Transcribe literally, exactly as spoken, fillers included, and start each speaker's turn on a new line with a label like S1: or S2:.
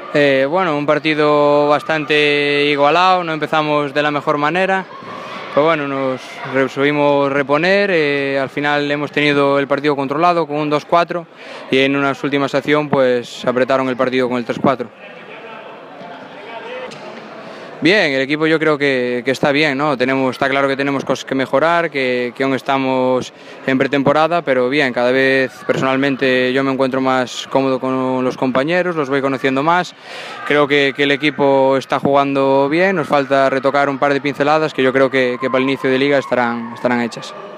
S1: Eh, bueno, un partido bastante igualado, no empezamos de la mejor manera, pero bueno, nos subimos reponer, eh, al final hemos tenido el partido controlado con un dos cuatro y en unas últimas acciones pues apretaron el partido con el tres cuatro. Bien, el equipo yo creo que, que está bien, ¿no? Tenemos, está claro que tenemos cosas que mejorar, que, que aún estamos en pretemporada, pero bien, cada vez personalmente yo me encuentro más cómodo con los compañeros, los voy conociendo más, creo que, que el equipo está jugando bien, nos falta retocar un par de pinceladas que yo creo que, que para el inicio de liga estarán, estarán hechas.